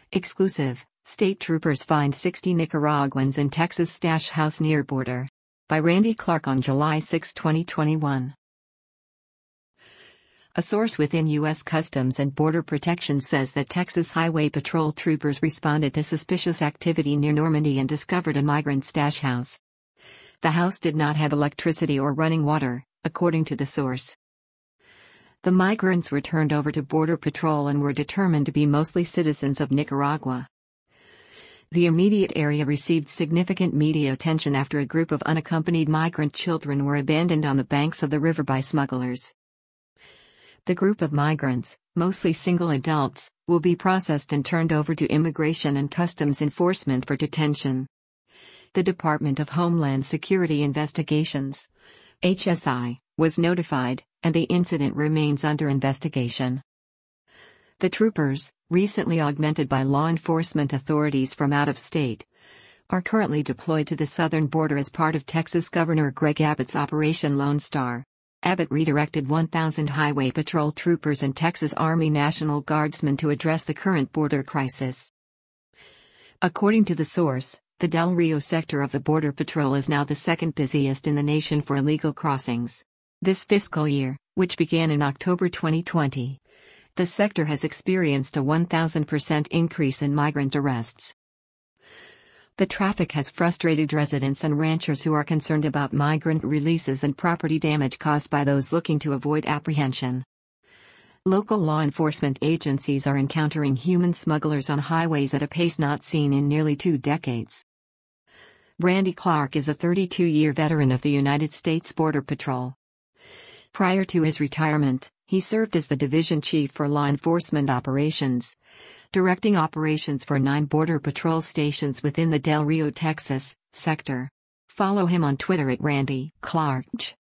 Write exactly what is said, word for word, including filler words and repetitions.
Exclusive, State Troopers find sixty Nicaraguans in Texas stash house near border. By Randy Clark on July sixth, twenty twenty-one. A source within U S Customs and Border Protection says that Texas Highway Patrol troopers responded to suspicious activity near Normandy and discovered a migrant stash house. The house did not have electricity or running water, according to the source. The migrants were turned over to Border Patrol and were determined to be mostly citizens of Nicaragua. The immediate area received significant media attention after a group of unaccompanied migrant children were abandoned on the banks of the river by smugglers. The group of migrants, mostly single adults, will be processed and turned over to Immigration and Customs Enforcement for detention. The Department of Homeland Security Investigations, H S I, was notified, and the incident remains under investigation. The troopers, recently augmented by law enforcement authorities from out of state, are currently deployed to the southern border as part of Texas Governor Greg Abbott's Operation Lone Star. Abbott redirected one thousand Highway Patrol troopers and Texas Army National Guardsmen to address the current border crisis. According to the source, the Del Rio sector of the Border Patrol is now the second busiest in the nation for illegal crossings. This fiscal year, which began in October twenty twenty, the sector has experienced a one thousand percent increase in migrant arrests. The traffic has frustrated residents and ranchers who are concerned about migrant releases and property damage caused by those looking to avoid apprehension. Local law enforcement agencies are encountering human smugglers on highways at a pace not seen in nearly two decades. Randy Clark is a thirty-two-year veteran of the United States Border Patrol. Prior to his retirement, he served as the division chief for law enforcement operations, directing operations for nine Border Patrol stations within the Del Rio, Texas, sector. Follow him on Twitter at Randy Clark.